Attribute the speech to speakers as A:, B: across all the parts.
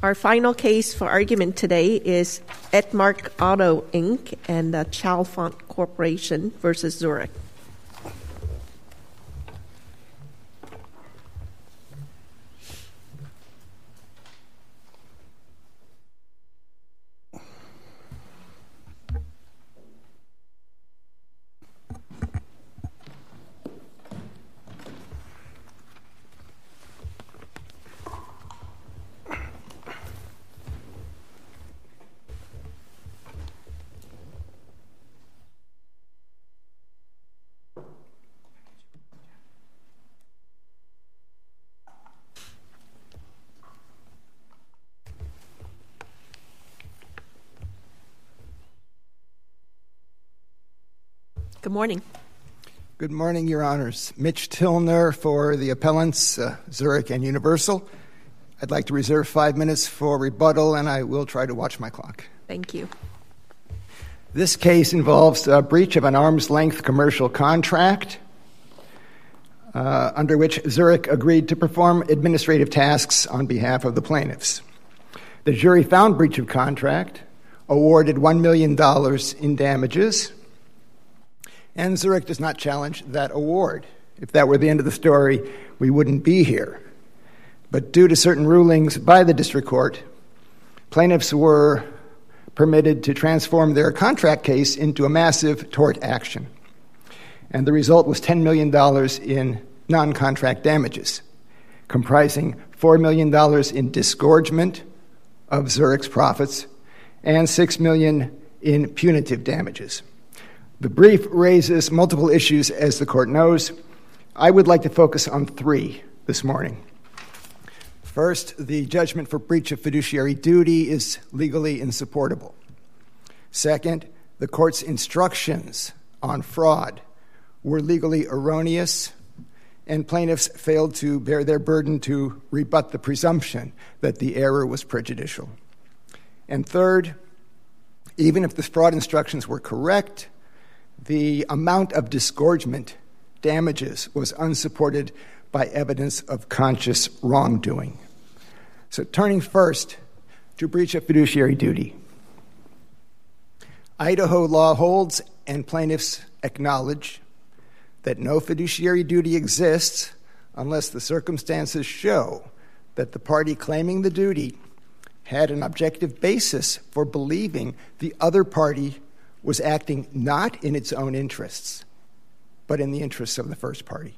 A: Our final case for argument today is Edmark Auto, Inc. and Chalfont Corporation versus Zurich. Good morning.
B: Good morning, Your Honors. Mitch Tilner for the appellants, Zurich and Universal. I'd like to reserve 5 minutes for rebuttal, and I will try to watch my clock.
A: Thank you.
B: This case involves a breach of an arm's-length commercial contract under which Zurich agreed to perform administrative tasks on behalf of the plaintiffs. The jury found breach of contract, awarded $1 million in damages, and Zurich does not challenge that award. If that were the end of the story, we wouldn't be here. But due to certain rulings by the district court, plaintiffs were permitted to transform their contract case into a massive tort action. And the result was $10 million in non-contract damages, comprising $4 million in disgorgement of Zurich's profits and $6 million in punitive damages. The brief raises multiple issues, as the court knows. I would like to focus on 3 this morning. First, the judgment for breach of fiduciary duty is legally insupportable. Second, the court's instructions on fraud were legally erroneous, and plaintiffs failed to bear their burden to rebut the presumption that the error was prejudicial. And third, even if the fraud instructions were correct, the amount of disgorgement damages was unsupported by evidence of conscious wrongdoing. So turning first to breach of fiduciary duty. Idaho law holds, and plaintiffs acknowledge, that no fiduciary duty exists unless the circumstances show that the party claiming the duty had an objective basis for believing the other party was acting not in its own interests, but in the interests of the first party.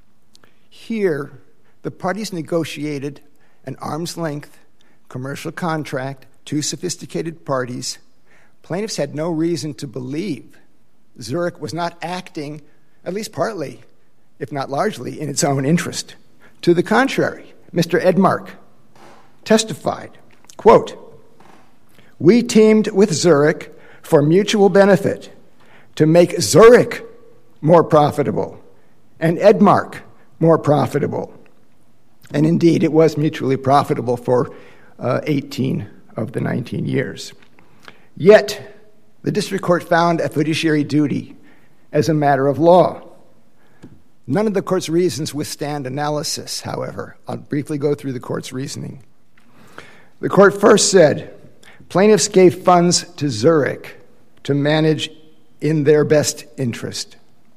B: Here, the parties negotiated an arm's-length commercial contract, 2 sophisticated parties. Plaintiffs had no reason to believe Zurich was not acting, at least partly, if not largely, in its own interest. To the contrary, Mr. Edmark testified, quote, "We teamed with Zurich for mutual benefit to make Zurich more profitable and Edmark more profitable." And indeed, it was mutually profitable for 18 of the 19 years. Yet, the district court found a fiduciary duty as a matter of law. None of the court's reasons withstand analysis, however. I'll briefly go through the court's reasoning. The court first said, plaintiffs gave funds to Zurich to manage in their best interest.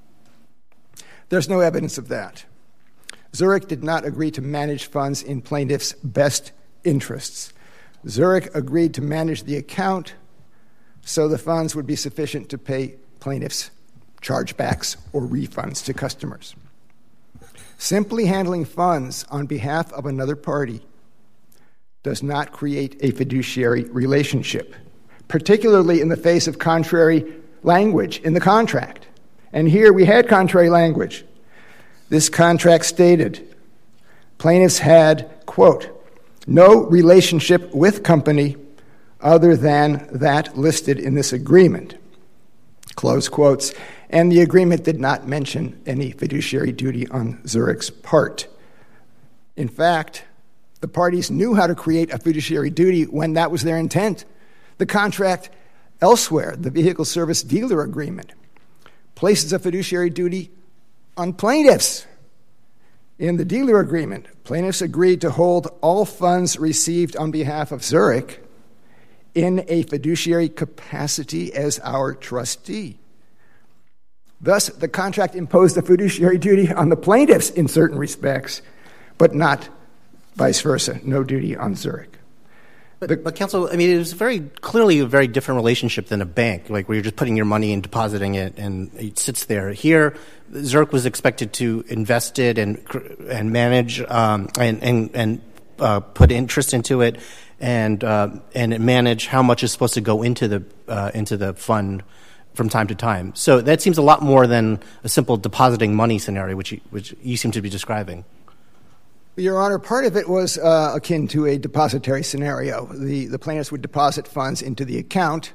B: There's no evidence of that. Zurich did not agree to manage funds in plaintiffs' best interests. Zurich agreed to manage the account so the funds would be sufficient to pay plaintiffs' chargebacks or refunds to customers. Simply handling funds on behalf of another party does not create a fiduciary relationship, particularly in the face of contrary language in the contract. And here we had contrary language. This contract stated plaintiffs had, quote, "no relationship with company other than that listed in this agreement," close quotes, and the agreement did not mention any fiduciary duty on Zurich's part. In fact, the parties knew how to create a fiduciary duty when that was their intent. The contract elsewhere, the Vehicle Service Dealer Agreement, places a fiduciary duty on plaintiffs In the dealer agreement, plaintiffs agreed to hold all funds received on behalf of Zurich in a fiduciary capacity as our trustee. Thus, the contract imposed a fiduciary duty on the plaintiffs in certain respects, but not vice versa, no duty on Zurich.
C: But counsel, I mean, it was very clearly a very different relationship than a bank, like where you're just putting your money and depositing it, and it sits there. Here, Zurich was expected to invest it and manage and put interest into it, and manage how much is supposed to go into the fund from time to time. So that seems a lot more than a simple depositing money scenario, which you seem to be describing.
B: Your Honor, part of it was akin to a depository scenario. The plaintiffs would deposit funds into the account,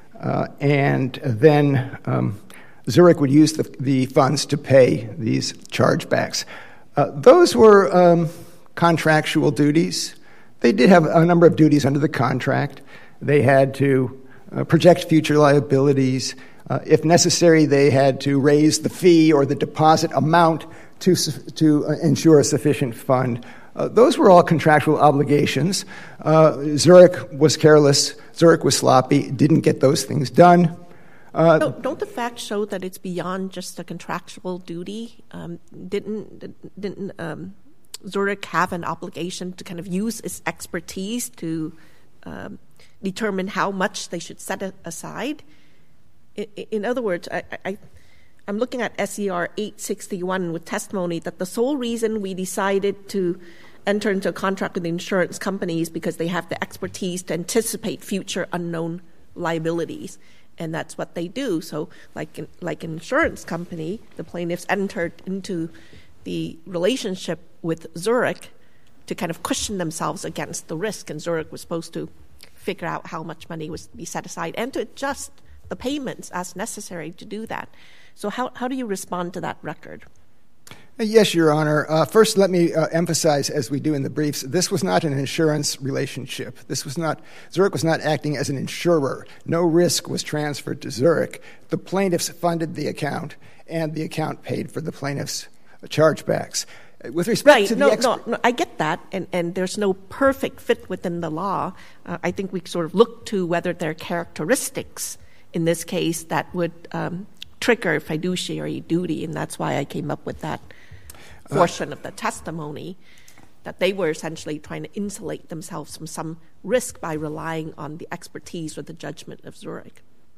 B: and then Zurich would use the funds to pay these chargebacks. Those were contractual duties. They did have a number of duties under the contract. They had to project future liabilities. If necessary, they had to raise the fee or the deposit amount to ensure a sufficient fund. Those were all contractual obligations. Zurich was careless. Zurich was sloppy, didn't get those things done.
A: Don't the facts show that it's beyond just a contractual duty? Didn't Zurich have an obligation to kind of use its expertise to determine how much they should set aside? In other words, I'm looking at SER 861 with testimony that the sole reason we decided to enter into a contract with the insurance companies because they have the expertise to anticipate future unknown liabilities. And that's what they do. So like an insurance company, the plaintiffs entered into the relationship with Zurich to kind of cushion themselves against the risk. And Zurich was supposed to figure out how much money was to be set aside and to adjust the payments as necessary to do that. So how do you respond to that record?
B: Yes, Your Honor. First, let me emphasize, as we do in the briefs, this was not an insurance relationship. Zurich was not acting as an insurer. No risk was transferred to Zurich. The plaintiffs funded the account, and the account paid for the plaintiffs' chargebacks. With respect to
A: no, I get that, and there's no perfect fit within the law. I think we sort of look to whether there are characteristics in this case that would trigger fiduciary duty, and that's why I came up with that portion of the testimony, that they were essentially trying to insulate themselves from some risk by relying on the expertise or the judgment of Zurich.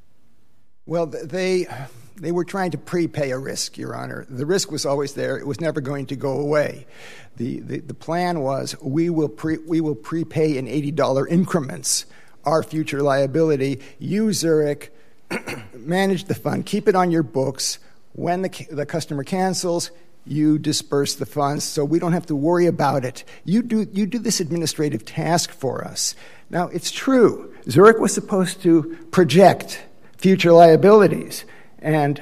B: Well, they were trying to prepay a risk, Your Honor. The risk was always there. It was never going to go away. The plan was we will prepay in $80 increments our future liability. You, Zurich, manage the fund, keep it on your books. When the customer cancels, you disperse the funds, so we don't have to worry about it. You do this administrative task for us. Now, it's true. Zurich was supposed to project future liabilities, and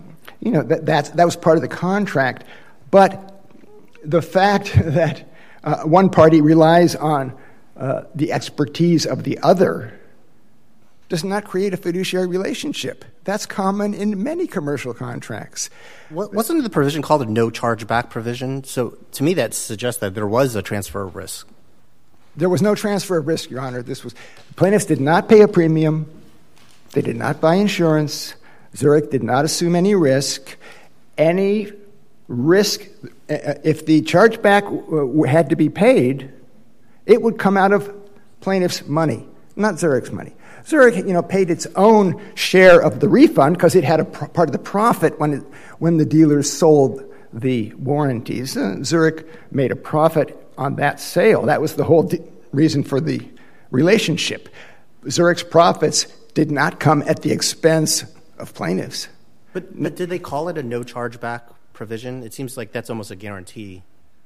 B: that was part of the contract. But the fact that one party relies on the expertise of the other does not create a fiduciary relationship. That's common in many commercial contracts.
C: Wasn't the provision called a no chargeback provision? So to me that suggests that there was a transfer of risk.
B: There was no transfer of risk, Your Honor. Plaintiffs did not pay a premium. They did not buy insurance. Zurich did not assume any risk. Any risk, if the chargeback had to be paid, it would come out of plaintiff's money, not Zurich's money. Zurich, paid its own share of the refund because it had a part of the profit when the dealers sold the warranties. Zurich made a profit on that sale. That was the whole reason for the relationship. Zurich's profits did not come at the expense of plaintiffs.
C: But did they call it a no chargeback provision? It seems like that's almost a guarantee.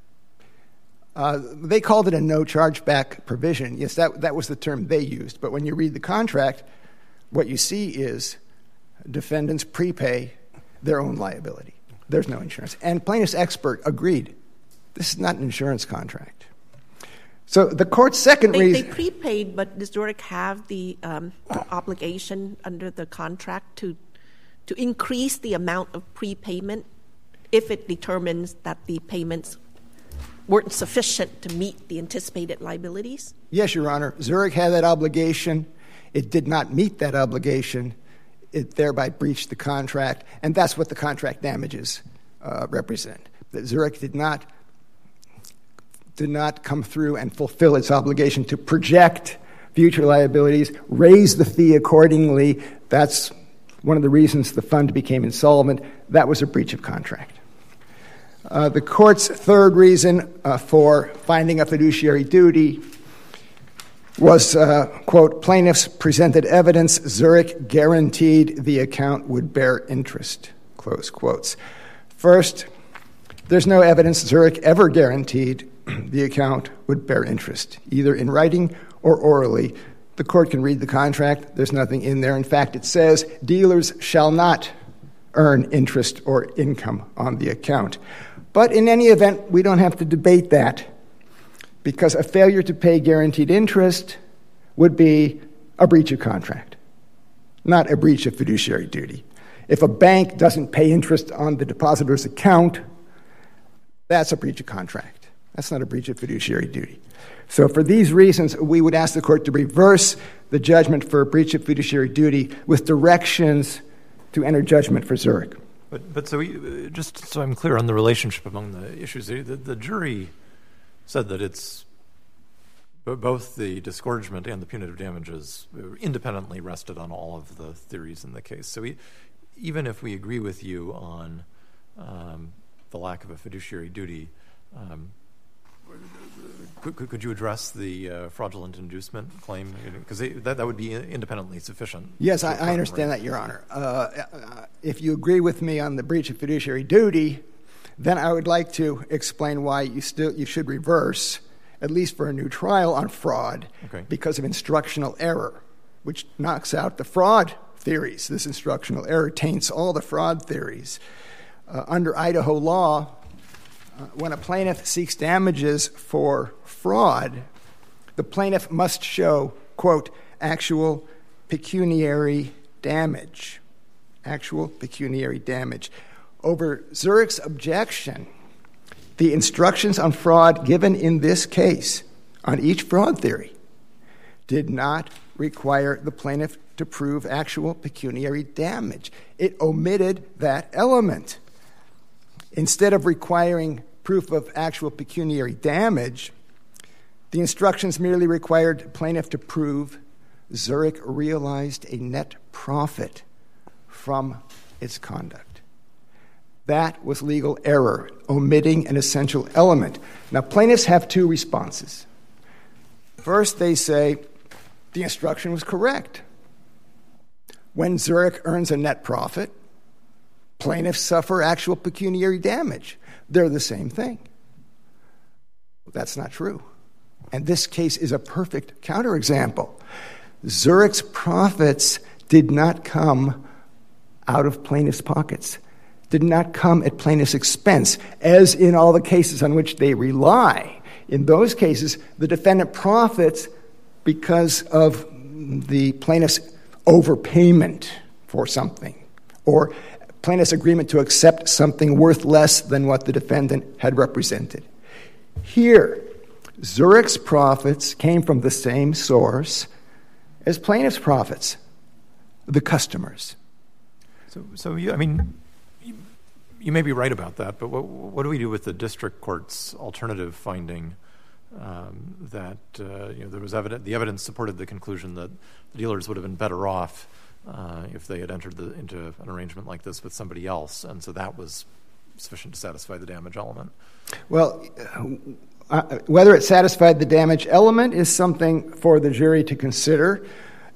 B: They called it a no chargeback provision. Yes, that was the term they used. But when you read the contract, what you see is defendants prepay their own liability. There's no insurance. And plaintiff's expert agreed. This is not an insurance contract. So the court's second reason...
A: They prepaid, but does Zurich have the obligation under the contract to increase the amount of prepayment if it determines that the payments weren't sufficient to meet the anticipated liabilities?
B: Yes, Your Honor. Zurich had that obligation. It did not meet that obligation. It thereby breached the contract, and that's what the contract damages represent. That Zurich did not come through and fulfill its obligation to project future liabilities, raise the fee accordingly. That's one of the reasons the fund became insolvent. That was a breach of contract. The court's third reason for finding a fiduciary duty was, quote, plaintiffs presented evidence Zurich guaranteed the account would bear interest, close quotes. First, there's no evidence Zurich ever guaranteed the account would bear interest, either in writing or orally. The court can read the contract. There's nothing in there. In fact, it says dealers shall not earn interest or income on the account. But in any event, we don't have to debate that, because a failure to pay guaranteed interest would be a breach of contract, not a breach of fiduciary duty. If a bank doesn't pay interest on the depositor's account, that's a breach of contract. That's not a breach of fiduciary duty. So for these reasons, we would ask the court to reverse the judgment for a breach of fiduciary duty with directions to enter judgment for Zurich.
D: But so just so I'm clear on the relationship among the issues, the jury said that it's both the disgorgement and the punitive damages independently rested on all of the theories in the case. So even if we agree with you on the lack of a fiduciary duty, could you address the fraudulent inducement claim? Because that would be independently sufficient.
B: Yes, I understand that, Your Honor. If you agree with me on the breach of fiduciary duty, then I would like to explain why you should reverse, at least for a new trial on fraud, because of instructional error, which knocks out the fraud theories. This instructional error taints all the fraud theories. Under Idaho law, when a plaintiff seeks damages for fraud, the plaintiff must show, quote, actual pecuniary damage. Actual pecuniary damage. Over Zurich's objection, the instructions on fraud given in this case on each fraud theory did not require the plaintiff to prove actual pecuniary damage. It omitted that element. Instead of requiring proof of actual pecuniary damage, the instructions merely required plaintiff to prove Zurich realized a net profit from its conduct. That was legal error, omitting an essential element. Now, plaintiffs have two responses. First, they say the instruction was correct. When Zurich earns a net profit, plaintiffs suffer actual pecuniary damage. They're the same thing. That's not true. And this case is a perfect counterexample. Zurich's profits did not come out of plaintiffs' pockets, did not come at plaintiffs' expense, as in all the cases on which they rely. In those cases, the defendant profits because of the plaintiff's overpayment for something, or plaintiff's agreement to accept something worth less than what the defendant had represented. Here, Zurich's profits came from the same source as plaintiff's profits, the customers.
D: So you may be right about that, but what do we do with the district court's alternative finding that there was the evidence supported the conclusion that the dealers would have been better off if they had entered into an arrangement like this with somebody else, and so that was sufficient to satisfy the damage element?
B: Well, whether it satisfied the damage element is something for the jury to consider.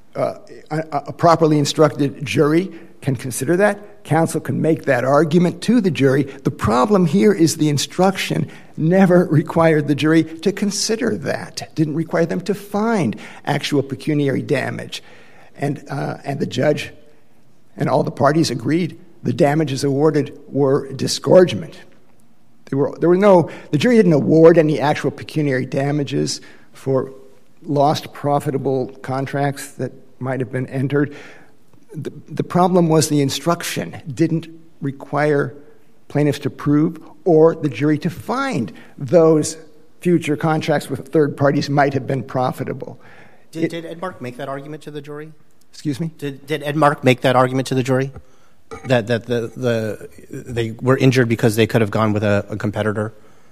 B: A properly instructed jury can consider that. Counsel can make that argument to the jury. The problem here is the instruction never required the jury to consider that, didn't require them to find actual pecuniary damage. And the judge and all the parties agreed the damages awarded were disgorgement. The jury didn't award any actual pecuniary damages for lost profitable contracts that might have been entered. The problem was the instruction didn't require plaintiffs to prove or the jury to find those future contracts with third parties might have been profitable.
C: Did Edmark make that argument to the jury?
B: Excuse me?
C: Did Edmark make that argument to the jury? That they were injured because they could have gone with a competitor?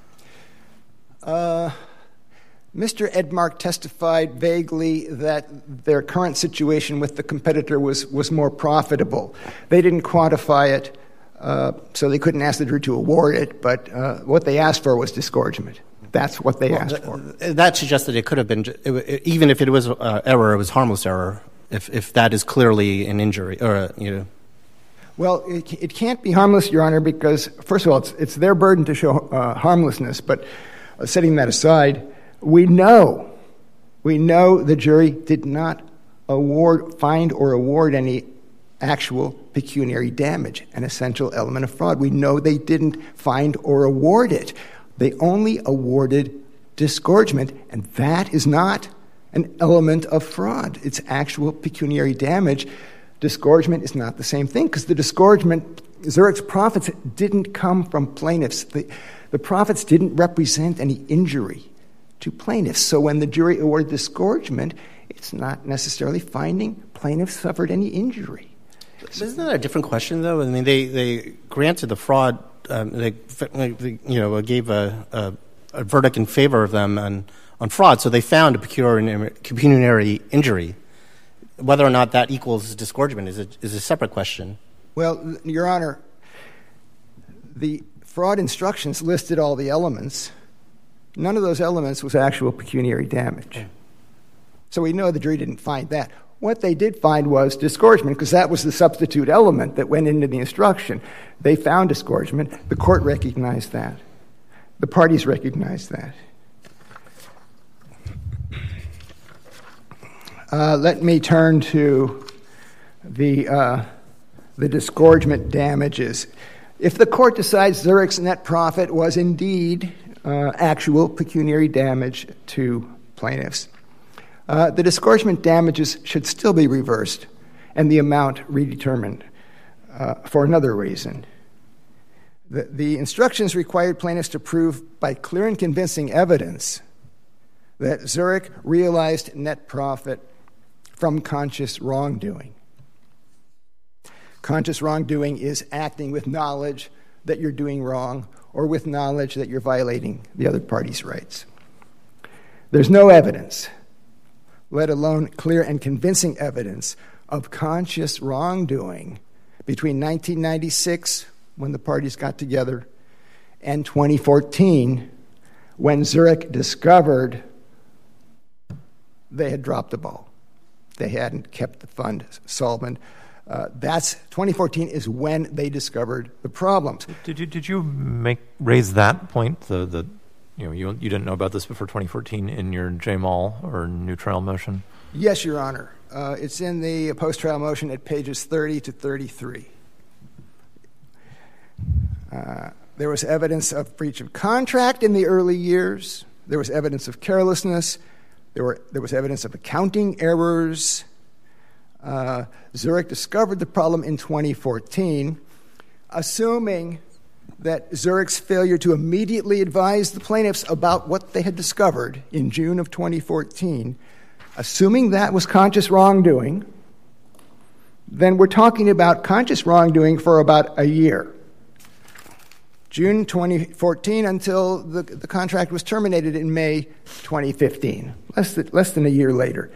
B: Mr. Edmark testified vaguely that their current situation with the competitor was more profitable. They didn't quantify it, so they couldn't ask the jury to award it, but what they asked for was disgorgement. That's what they asked for.
C: That suggests that it could have been, even if it was error, it was harmless error, if that is clearly an injury, or,
B: Well, it can't be harmless, Your Honor, because, first of all, it's their burden to show harmlessness, but setting that aside, we know the jury did not find or award any actual pecuniary damage, an essential element of fraud. We know they didn't find or award it. They only awarded disgorgement, and that is not an element of fraud. It's actual pecuniary damage. Disgorgement is not the same thing, because the disgorgement, Zurich's profits didn't come from plaintiffs. The profits didn't represent any injury to plaintiffs. So when the jury awarded disgorgement, it's not necessarily finding plaintiffs suffered any injury.
C: Isn't that a different question, though? I mean, they granted the fraud. They gave a verdict in favor of them on fraud, so they found a pecuniary injury. Whether or not that equals disgorgement is a separate question.
B: Well, Your Honor, the fraud instructions listed all the elements. None of those elements was actual pecuniary damage. So we know the jury didn't find that. What they did find was disgorgement, because that was the substitute element that went into the instruction. They found disgorgement. The court recognized that. The parties recognized that. Let me turn to the disgorgement damages. If the court decides Zurich's net profit was indeed actual pecuniary damage to plaintiffs, the disgorgement damages should still be reversed and the amount redetermined for another reason. The instructions required plaintiffs to prove by clear and convincing evidence that Zurich realized net profit from conscious wrongdoing. Conscious wrongdoing is acting with knowledge that you're doing wrong or with knowledge that you're violating the other party's rights. There's no evidence, let alone clear and convincing evidence, of conscious wrongdoing between 1996, when the parties got together, and 2014, when Zurich discovered they had dropped the ball. They hadn't kept the fund solvent. 2014 is when they discovered the problems.
D: Did you raise that point? You didn't know about this before 2014 in your J-Mall or new trial motion?
B: Yes, Your Honor. It's in the post-trial motion at pages 30 to 33. There was evidence of breach of contract in the early years. There was evidence of carelessness. There was evidence of accounting errors. Zurich discovered the problem in 2014, assuming that Zurich's failure to immediately advise the plaintiffs about what they had discovered in June of 2014, assuming that was conscious wrongdoing, then we're talking about conscious wrongdoing for about a year. June 2014 until the contract was terminated in May 2015, less than a year later.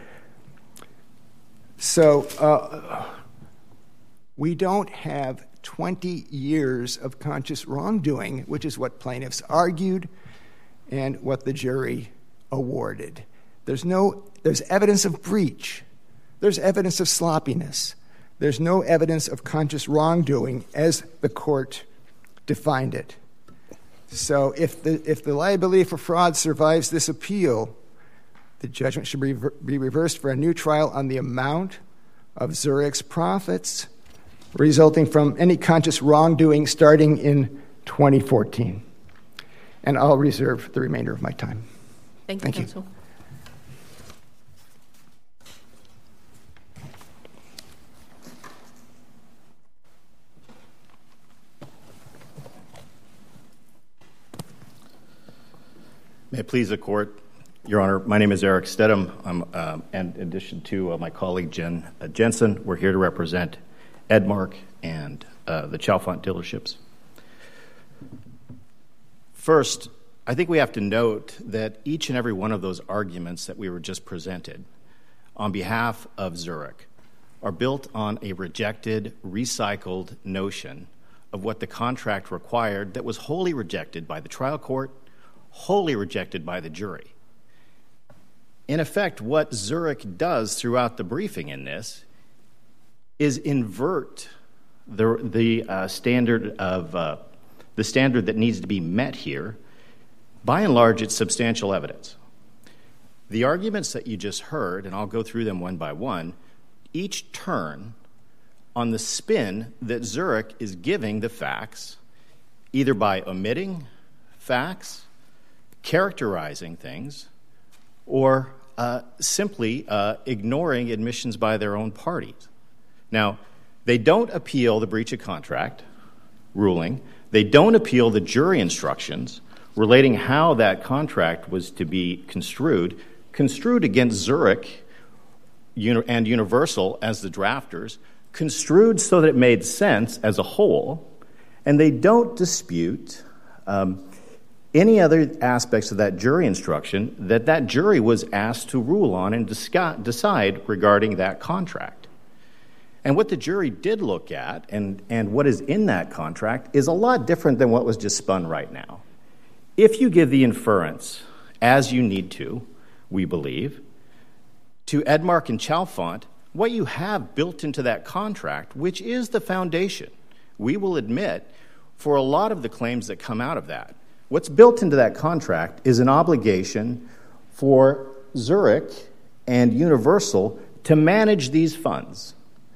B: So we don't have 20 years of conscious wrongdoing, which is what plaintiffs argued and what the jury awarded. There's evidence of breach. There's evidence of sloppiness. There's no evidence of conscious wrongdoing as the court defined it. So if the liability for fraud survives this appeal, the judgment should be reversed for a new trial on the amount of Zurich's profits resulting from any conscious wrongdoing starting in 2014. And I'll reserve the remainder of my time.
A: Thank you, counsel.
E: May it please the Court, Your Honor, my name is Eric Stedham. And in addition to my colleague Jen Jensen, we're here to represent Edmark and the Chalfant dealerships. First, I think we have to note that each and every one of those arguments that we were just presented on behalf of Zurich are built on a rejected, recycled notion of what the contract required that was wholly rejected by the trial court, wholly rejected by the jury. In effect, what Zurich does throughout the briefing in this is invert the standard that needs to be met here. By and large, it's substantial evidence. The arguments that you just heard, and I'll go through them one by one, each turn on the spin that Zurich is giving the facts, either by omitting facts, characterizing things, or simply ignoring admissions by their own parties. Now, they don't appeal the breach of contract ruling. They don't appeal the jury instructions relating how that contract was to be construed against Zurich and Universal as the drafters, construed so that it made sense as a whole, and they don't dispute any other aspects of that jury instruction that jury was asked to rule on and decide regarding that contract. And what the jury did look at and what is in that contract is a lot different than what was just spun right now. If you give the inference, as you need to, we believe, to Edmark and Chalfant, what you have built into that contract, which is the foundation, we will admit, for a lot of the claims that come out of that. What's built into that contract is an obligation for Zurich and Universal to manage these funds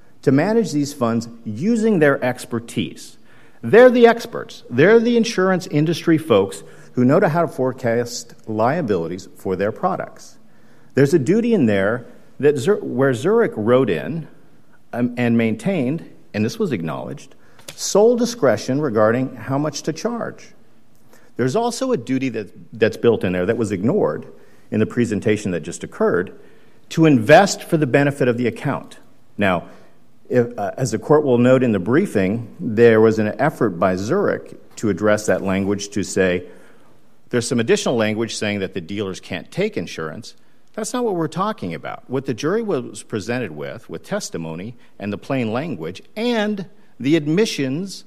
E: using their expertise. They're the experts. They're the insurance industry folks who know how to forecast liabilities for their products. There's a duty in there where Zurich wrote in and maintained, and this was acknowledged, sole discretion regarding how much to charge. There's also a duty that's built in there that was ignored in the presentation that just occurred to invest for the benefit of the account. Now, as the court will note in the briefing, there was an effort by Zurich to address that language to say, there's some additional language saying that the dealers can't take insurance. That's not what we're talking about. What the jury was presented with testimony and the plain language and the admissions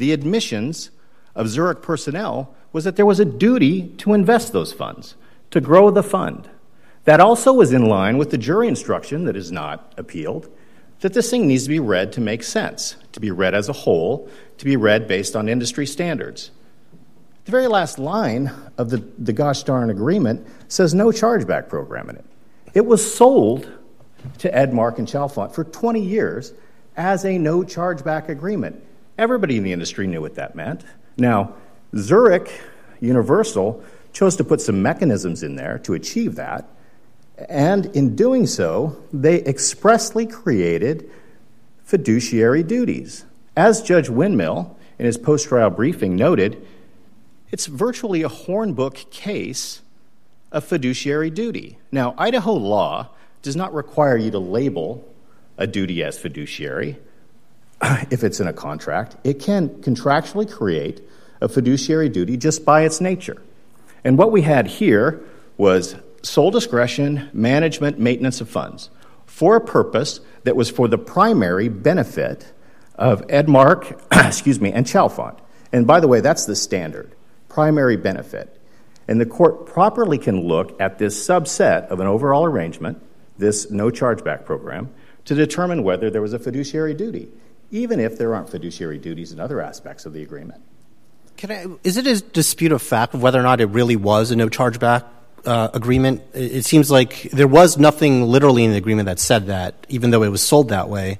E: of Zurich personnel was that there was a duty to invest those funds, to grow the fund. That also was in line with the jury instruction that is not appealed, that this thing needs to be read to make sense, to be read as a whole, to be read based on industry standards. The very last line of the gosh darn agreement says no chargeback program in it. It was sold to Edmark and Chalfant for 20 years as a no chargeback agreement. Everybody in the industry knew what that meant. Now, Zurich Universal chose to put some mechanisms in there to achieve that, and in doing so, they expressly created fiduciary duties. As Judge Windmill, in his post-trial briefing, noted, it's virtually a hornbook case of fiduciary duty. Now, Idaho law does not require you to label a duty as fiduciary if it's in a contract. It can contractually create a fiduciary duty just by its nature. And what we had here was sole discretion, management, maintenance of funds for a purpose that was for the primary benefit of Edmark, and Chalfant. And by the way, that's the standard, primary benefit. And the court properly can look at this subset of an overall arrangement, this no chargeback program, to determine whether there was a fiduciary duty, even if there aren't fiduciary duties in other aspects of the agreement.
C: Is it a dispute of fact of whether or not it really was a no chargeback agreement? It seems like there was nothing literally in the agreement that said that, even though it was sold that way.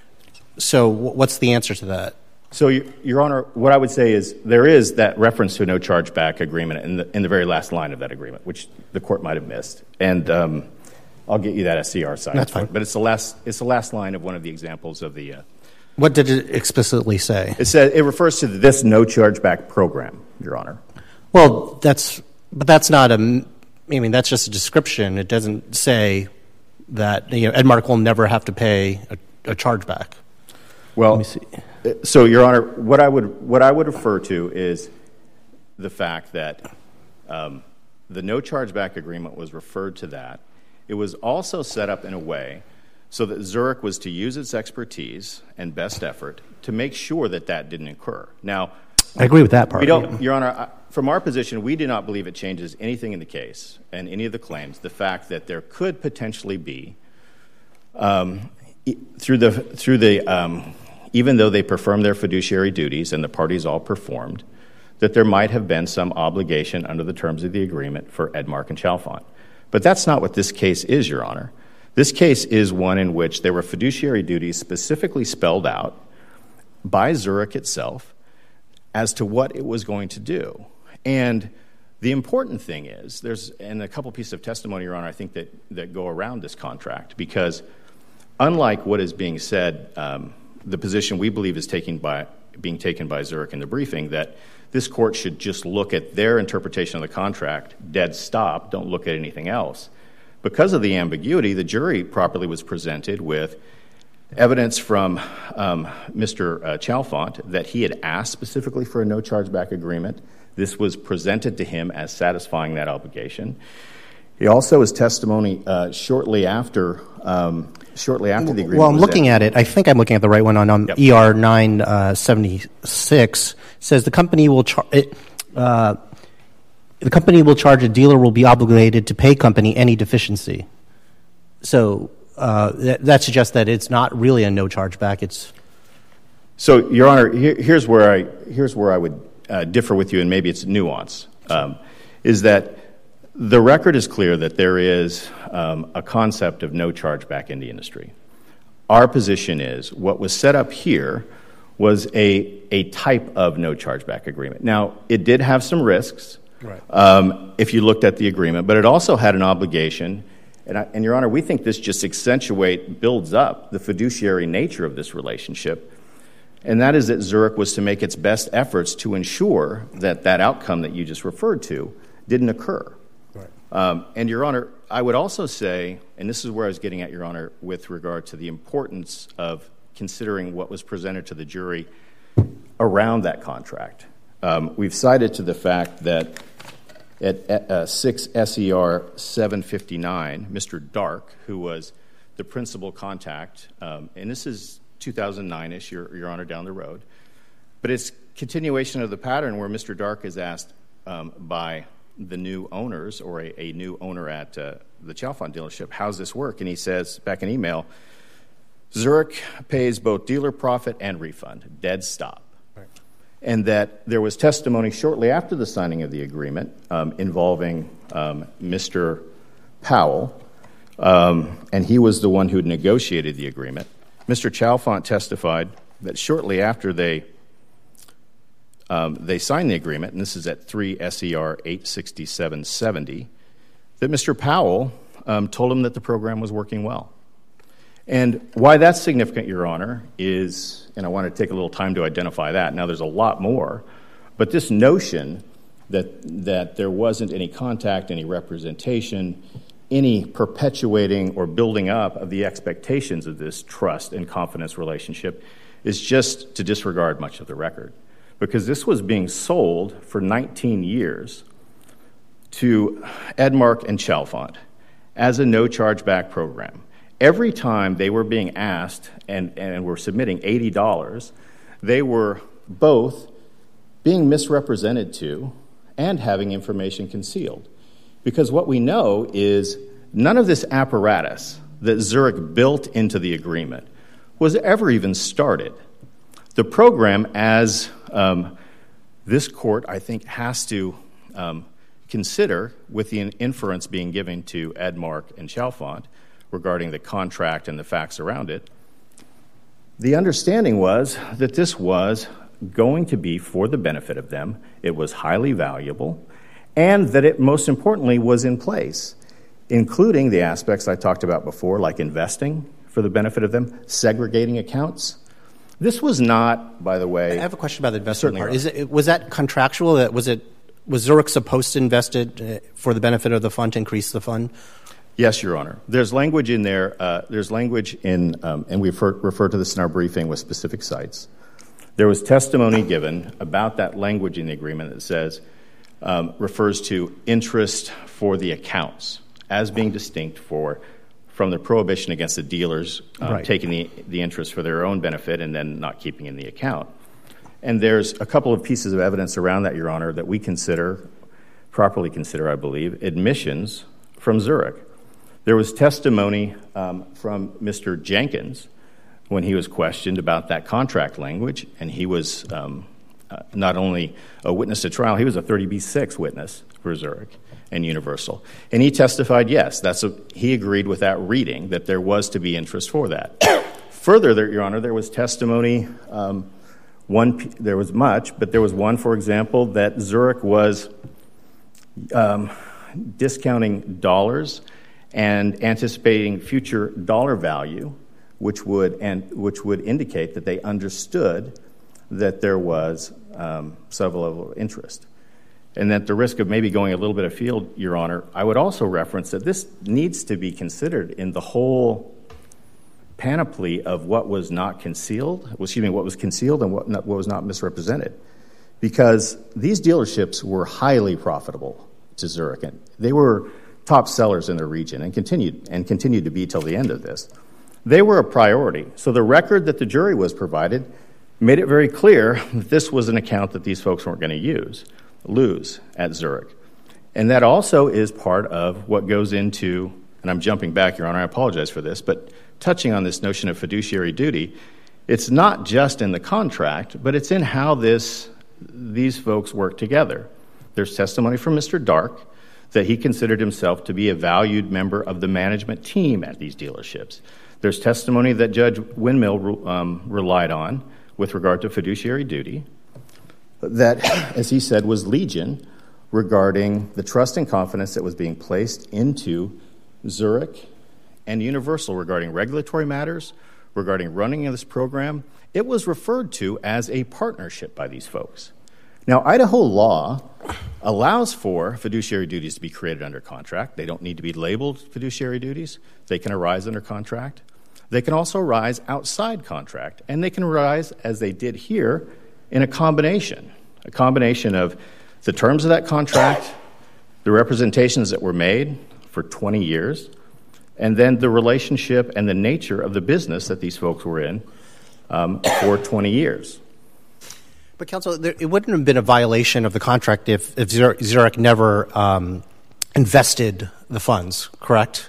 C: So what's the answer to that?
E: So, Your Honor, what I would say is there is that reference to a no chargeback agreement in the very last line of that agreement, which the court might have missed. And I'll get you that SCR side.
C: That's fine.
E: But it's the last line of one of the examples of the...
C: What did it explicitly say?
E: It refers to this no chargeback program, Your Honor.
C: Well, that's But that's not that's just a description. It doesn't say that Edmark will never have to pay a chargeback.
E: Well,
C: let me see.
E: So, Your Honor, what I would refer to is the fact that the no chargeback agreement was referred to that. It was also set up in a way so that Zurich was to use its expertise and best effort to make sure that didn't occur. Now,
C: I agree with that part.
E: Your Honor, from our position, we do not believe it changes anything in the case and any of the claims. The fact that there could potentially be, even though they performed their fiduciary duties and the parties all performed, that there might have been some obligation under the terms of the agreement for Edmark and Chalfant. But that's not what this case is, Your Honor. This case is one in which there were fiduciary duties specifically spelled out by Zurich itself as to what it was going to do. And the important thing is, and a couple pieces of testimony, Your Honor, I think that go around this contract, because unlike what is being said, the position we believe is being taken by Zurich in the briefing, that this court should just look at their interpretation of the contract, dead stop, don't look at anything else. Because of the ambiguity, the jury properly was presented with evidence from Mr. Chalfant that he had asked specifically for a no chargeback agreement. This was presented to him as satisfying that obligation. He also, his testimony shortly after the agreement.
C: Well, I'm looking at it. I think I'm looking at the right one on
E: Yep.
C: ER 976. Says the company will charge a dealer will be obligated to pay company any deficiency. So that suggests that it's not really a no chargeback. It's
E: So, Your Honor, here's where I would differ with you, and maybe it's nuance. Is that the record is clear that there is a concept of no chargeback in the industry. Our position is what was set up here was a type of no chargeback agreement. Now, it did have some risks, right, if you looked at the agreement, but it also had an obligation, and Your Honor, we think this just builds up the fiduciary nature of this relationship, and that is that Zurich was to make its best efforts to ensure that outcome that you just referred to didn't occur. Right. And, Your Honor, I would also say, and this is where I was getting at, Your Honor, with regard to the importance of considering what was presented to the jury around that contract. We've cited to the fact that at 6 SER 759, Mr. Dark, who was the principal contact, and this is 2009-ish, Your Honor, down the road, but it's continuation of the pattern where Mr. Dark is asked by the new owners or a new owner at the Chalfant dealership, how's this work? And he says, back in email, Zurich pays both dealer profit and refund, dead stop. Right. And that there was testimony shortly after the signing of the agreement involving Mr. Powell, and he was the one who negotiated the agreement. Mr. Chalfant testified that shortly after they signed the agreement, and this is at 3 SER 86770, that Mr. Powell told him that the program was working well. And why that's significant, Your Honor, is, and I want to take a little time to identify that. Now, there's a lot more, but this notion that there wasn't any contact, any representation, any perpetuating or building up of the expectations of this trust and confidence relationship is just to disregard much of the record. Because this was being sold for 19 years to Edmark and Chalfant as a no-chargeback program. Every time they were being asked and were submitting $80, they were both being misrepresented to and having information concealed. Because what we know is none of this apparatus that Zurich built into the agreement was ever even started. The program, as this court, I think, has to consider with the inference being given to Edmark and Chalfant regarding the contract and the facts around it, the understanding was that this was going to be for the benefit of them. It was highly valuable, and that it, most importantly, was in place, including the aspects I talked about before, like investing for the benefit of them, segregating accounts. This was not, by the way...
C: I have a question about the investment part. Was that contractual? Was it Was Zurich supposed to invest it for the benefit of the fund, to increase the fund?
E: Yes, Your Honor. There's language in there. There's language in, and we've referred to this in our briefing with specific sites. There was testimony given about that language in the agreement that says, refers to interest for the accounts as being distinct from the prohibition against the dealers taking the interest for their own benefit and then not keeping in the account. And there's a couple of pieces of evidence around that, Your Honor, that we properly consider, I believe, admissions from Zurich. There was testimony from Mr. Jenkins when he was questioned about that contract language, and he was not only a witness to trial, he was a 30B6 witness for Zurich and Universal. And he testified, yes, he agreed with that reading, that there was to be interest for that. Further, Your Honor, there was testimony, there was much, but there was one, for example, that Zurich was discounting dollars and anticipating future dollar value, which would indicate that they understood that there was some level of interest. And that the risk of maybe going a little bit afield, Your Honor, I would also reference that this needs to be considered in the whole panoply of what was concealed and what was not misrepresented. Because these dealerships were highly profitable to Zurich, and they were top sellers in their region and continued to be till the end of this. They were a priority. So the record that the jury was provided made it very clear that this was an account that these folks weren't going to lose at Zurich. And that also is part of what goes into, and I'm jumping back, Your Honor, I apologize for this, but touching on this notion of fiduciary duty, it's not just in the contract, but it's in how these folks work together. There's testimony from Mr. Dark that he considered himself to be a valued member of the management team at these dealerships. There's testimony that Judge Windmill relied on with regard to fiduciary duty that, as he said, was legion regarding the trust and confidence that was being placed into Zurich and Universal regarding regulatory matters, regarding running of this program. It was referred to as a partnership by these folks. Now, Idaho law allows for fiduciary duties to be created under contract. They don't need to be labeled fiduciary duties. They can arise under contract. They can also arise outside contract, and they can arise, as they did here, in a combination of the terms of that contract, the representations that were made for 20 years, and then the relationship and the nature of the business that these folks were in for 20 years.
C: But, counsel, it wouldn't have been a violation of the contract if Zurich never invested the funds, correct?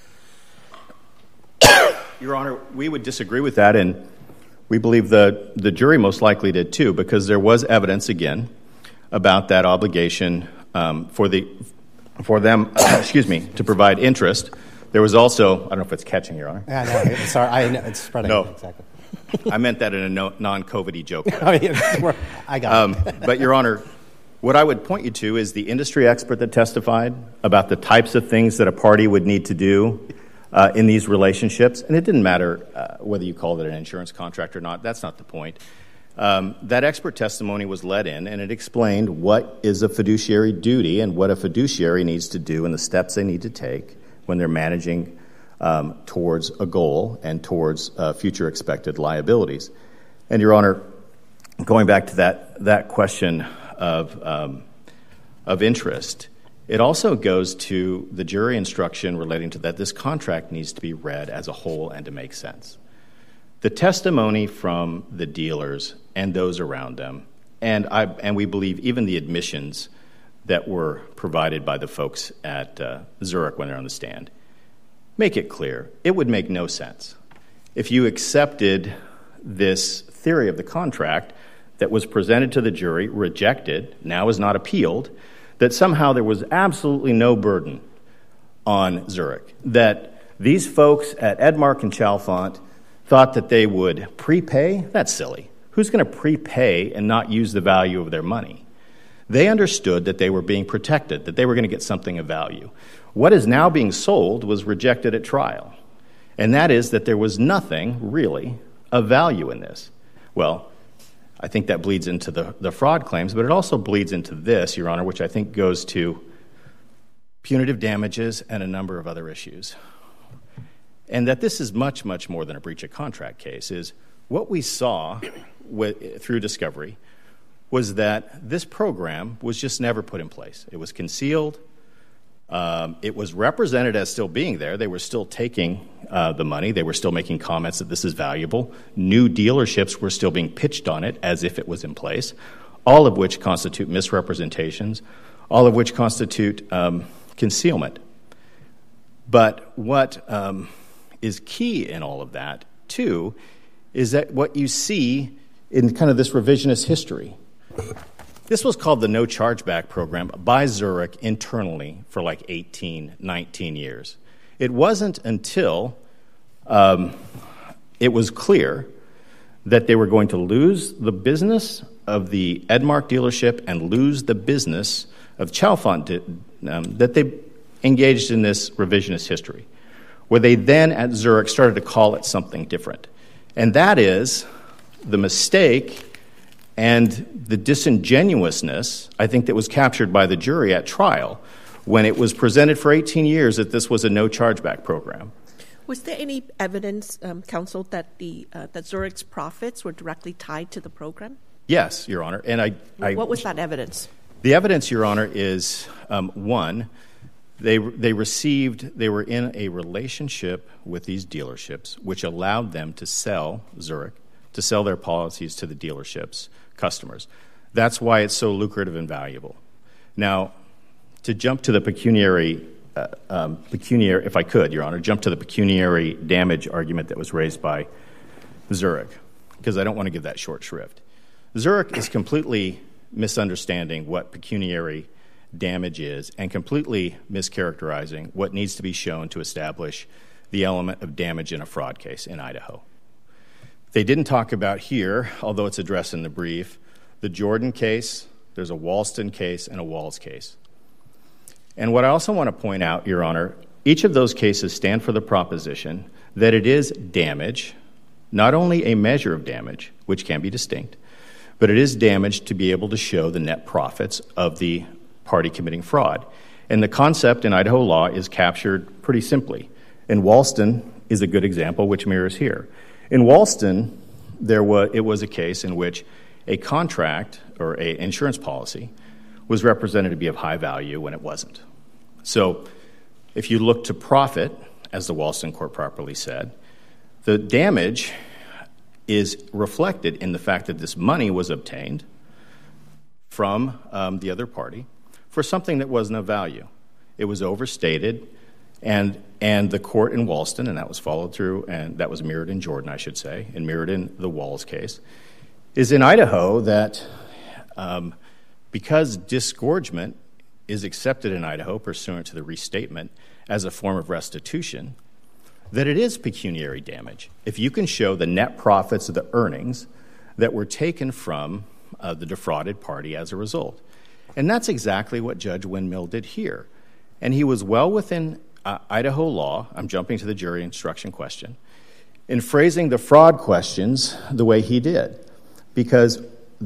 E: Your Honor, we would disagree with that, and we believe the jury most likely did too, because there was evidence, again, about that obligation for them to provide interest. There was also, I don't know if it's catching, Your Honor.
C: Yeah, no, sorry, it's spreading.
E: No.
C: Exactly.
E: I meant that in a non-COVID-y joke.
C: I got it.
E: But, Your Honor, what I would point you to is the industry expert that testified about the types of things that a party would need to do in these relationships. And it didn't matter whether you called it an insurance contract or not. That's not the point. That expert testimony was let in, and it explained what is a fiduciary duty and what a fiduciary needs to do and the steps they need to take when they're managing towards a goal and towards future expected liabilities. And, Your Honor, going back to that question of interest, it also goes to the jury instruction relating to that this contract needs to be read as a whole and to make sense. The testimony from the dealers and those around them, and we believe even the admissions that were provided by the folks at Zurich when they're on the stand, make it clear, it would make no sense if you accepted this theory of the contract that was presented to the jury, rejected, now is not appealed, that somehow there was absolutely no burden on Zurich, that these folks at Edmark and Chalfont thought that they would prepay. That's silly. Who's going to prepay and not use the value of their money? They understood that they were being protected, that they were going to get something of value. What is now being sold was rejected at trial, and that is that there was nothing really of value in this. Well, I think that bleeds into the fraud claims, but it also bleeds into this, Your Honor, which I think goes to punitive damages and a number of other issues. And that this is much, much more than a breach of contract case is what we saw through discovery was that this program was just never put in place. It was concealed. It was represented as still being there. They were still taking the money. They were still making comments that this is valuable. New dealerships were still being pitched on it as if it was in place, all of which constitute misrepresentations, all of which constitute concealment. But what is key in all of that, too, is that what you see in kind of this revisionist history. This was called the No Chargeback Program by Zurich internally for like 18, 19 years. It wasn't until it was clear that they were going to lose the business of the Edmark dealership and lose the business of Chalfont that they engaged in this revisionist history, where they then at Zurich started to call it something different. And that is the mistake and the disingenuousness, I think, that was captured by the jury at trial when it was presented for 18 years that this was a no chargeback program.
A: Was there any evidence, counsel, that that Zurich's profits were directly tied to the program?
E: Yes, Your Honor. And
A: what was that evidence?
E: The evidence, Your Honor, is one, they were in a relationship with these dealerships, which allowed them to sell their policies to the dealerships' customers. That's why it's so lucrative and valuable. Now, to jump to the pecuniary, if I could, Your Honor, jump to the pecuniary damage argument that was raised by Zurich, because I don't want to give that short shrift. Zurich is completely misunderstanding what pecuniary damage is and completely mischaracterizing what needs to be shown to establish the element of damage in a fraud case in Idaho. They didn't talk about here, although it's addressed in the brief, the Jordan case, there's a Walston case, and a Walls case. And what I also want to point out, Your Honor, each of those cases stand for the proposition that it is damage, not only a measure of damage, which can be distinct, but it is damage to be able to show the net profits of the party committing fraud. And the concept in Idaho law is captured pretty simply. And Walston is a good example, which mirrors here. In Walston, it was a case in which a contract or an insurance policy was represented to be of high value when it wasn't. So if you look to profit, as the Walston court properly said, the damage is reflected in the fact that this money was obtained from the other party for something that wasn't of value. It was overstated, and the court in Walston, and that was followed through, and that was mirrored in Jordan, I should say, and mirrored in the Walls case, is in Idaho that because disgorgement is accepted in Idaho pursuant to the restatement as a form of restitution, that it is pecuniary damage. If you can show the net profits of the earnings that were taken from the defrauded party as a result. And that's exactly what Judge Windmill did here. And he was well within Idaho law, I'm jumping to the jury instruction question, in phrasing the fraud questions the way he did. Because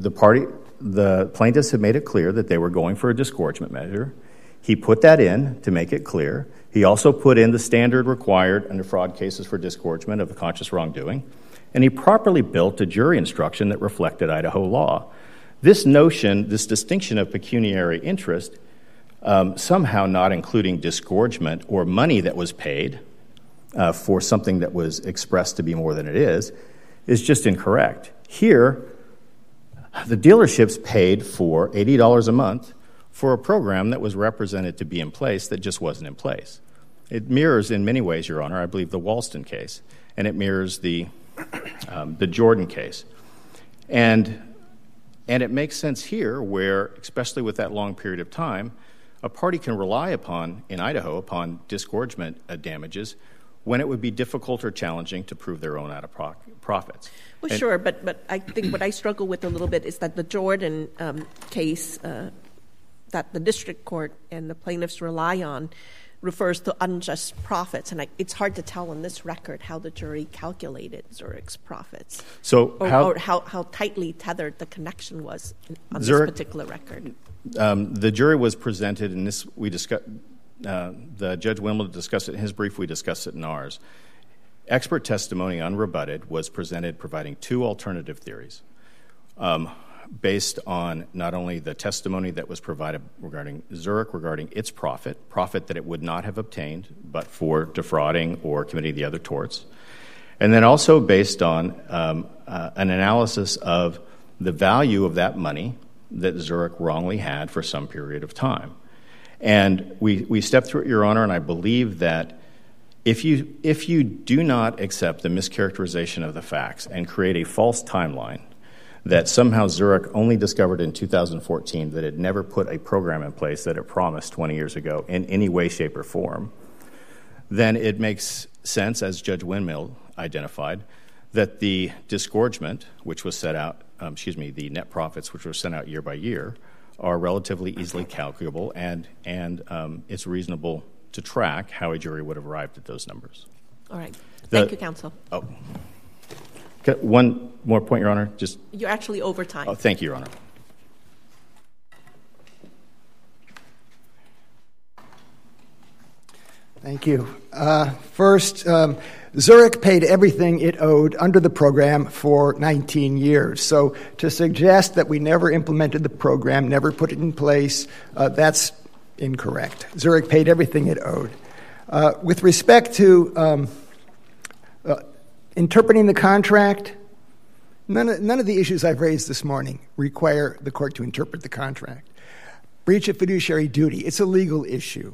E: the plaintiffs had made it clear that they were going for a disgorgement measure. He put that in to make it clear. He also put in the standard required under fraud cases for disgorgement of conscious wrongdoing. And he properly built a jury instruction that reflected Idaho law. This notion, this distinction of pecuniary interest, somehow not including disgorgement or money that was paid for something that was expressed to be more than it is just incorrect. Here, the dealerships paid for $80 a month for a program that was represented to be in place that just wasn't in place. It mirrors in many ways, Your Honor, I believe the Walston case, and it mirrors the Jordan case. And it makes sense here where, especially with that long period of time, a party can rely upon, in Idaho, upon disgorgement damages when it would be difficult or challenging to prove their own out-of-profits.
A: Well, sure, but I think what I struggle with a little bit is that the Jordan case that the district court and the plaintiffs rely on refers to unjust profits, and it's hard to tell on this record how the jury calculated Zurich's profits, or how tightly tethered the connection was on this particular record.
E: The jury was presented, and this we discussed. The Judge Wimbledon discussed it in his brief. We discussed it in ours. Expert testimony, unrebutted, was presented, providing two alternative theories. Based on not only the testimony that was provided regarding Zurich, regarding its profit that it would not have obtained but for defrauding or committing the other torts, and then also based on an analysis of the value of that money that Zurich wrongly had for some period of time. And we stepped through it, Your Honor, and I believe that if you do not accept the mischaracterization of the facts and create a false timeline that somehow Zurich only discovered in 2014 that it never put a program in place that it promised 20 years ago in any way, shape, or form, then it makes sense, as Judge Windmill identified, that the disgorgement, which was set out, the net profits, which were sent out year by year, are relatively easily calculable, and it's reasonable to track how a jury would have arrived at those numbers.
A: All right. Thank you, counsel.
E: Oh. Okay, one more point, Your Honor.
A: You're actually over time.
E: Oh, thank you, Your Honor.
B: Thank you. First, Zurich paid everything it owed under the program for 19 years. So to suggest that we never implemented the program, never put it in place, that's incorrect. Zurich paid everything it owed. With respect to interpreting the contract, none of the issues I've raised this morning require the court to interpret the contract. Breach of fiduciary duty, it's a legal issue.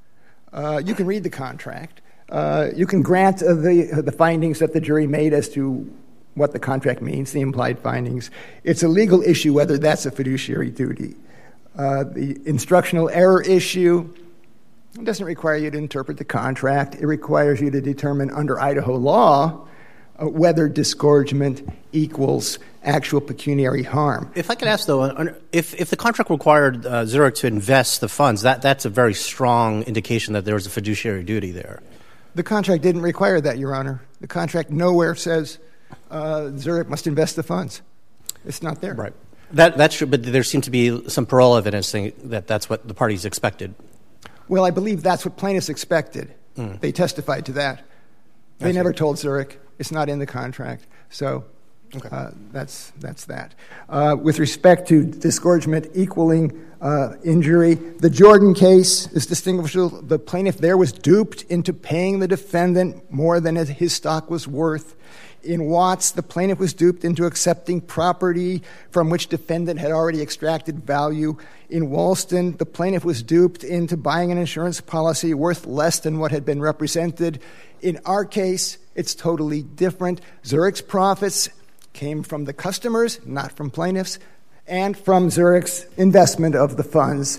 B: You can read the contract. You can grant the findings that the jury made as to what the contract means, the implied findings. It's a legal issue whether that's a fiduciary duty. The instructional error issue doesn't require you to interpret the contract. It requires you to determine under Idaho law whether disgorgement equals actual pecuniary harm.
C: If I could ask, though, if the contract required Zurich to invest the funds, that's a very strong indication that there was a fiduciary duty there.
B: The contract didn't require that, Your Honor. The contract nowhere says Zurich must invest the funds. It's not there.
C: Right. That's true, but there seemed to be some parole evidence saying that that's what the parties expected.
B: Well, I believe that's what plaintiffs expected. They testified to that. They never told Zurich. It's not in the contract. So that's that. With respect to disgorgement equaling injury, the Jordan case is distinguishable. The plaintiff there was duped into paying the defendant more than his stock was worth. In Watts, the plaintiff was duped into accepting property from which defendant had already extracted value. In Walston, the plaintiff was duped into buying an insurance policy worth less than what had been represented. In our case, it's totally different. Zurich's profits came from the customers, not from plaintiffs, and from Zurich's investment of the funds,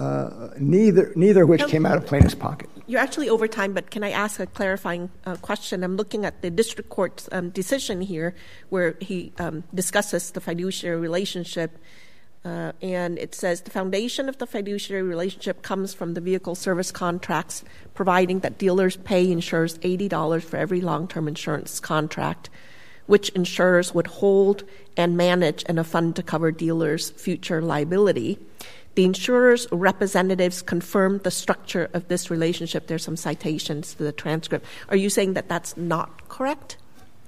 B: neither of which came out of plaintiff's pocket.
A: You're actually over time, but can I ask a clarifying question? I'm looking at the district court's decision here where he discusses the fiduciary relationship, and it says the foundation of the fiduciary relationship comes from the vehicle service contracts, providing that dealers pay insurers $80 for every long-term insurance contract, which insurers would hold and manage in a fund to cover dealers' future liability. The insurer's representatives confirmed the structure of this relationship. There's some citations to the transcript. Are you saying that that's not correct?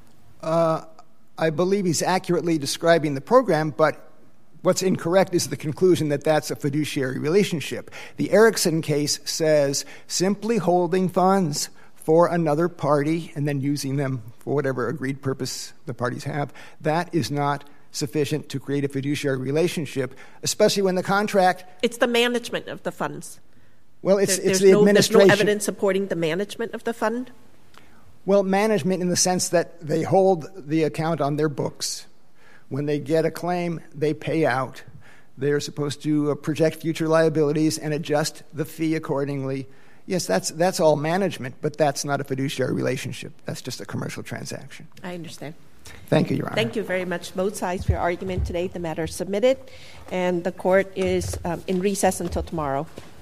B: I believe he's accurately describing the program, but what's incorrect is the conclusion that that's a fiduciary relationship. The Erickson case says simply holding funds for another party and then using them for whatever agreed purpose the parties have, that is not sufficient to create a fiduciary relationship, especially when the contract...
A: It's the management of the funds.
B: Well, it's the administration.
A: There's no evidence supporting the management of the fund?
B: Well, management in the sense that they hold the account on their books. When they get a claim, they pay out. They're supposed to project future liabilities and adjust the fee accordingly. Yes, that's all management, but that's not a fiduciary relationship. That's just a commercial transaction.
A: I understand.
B: Thank you, Your Honor.
A: Thank you very much, both sides, for your argument today. The matter is submitted, and the court is in recess until tomorrow.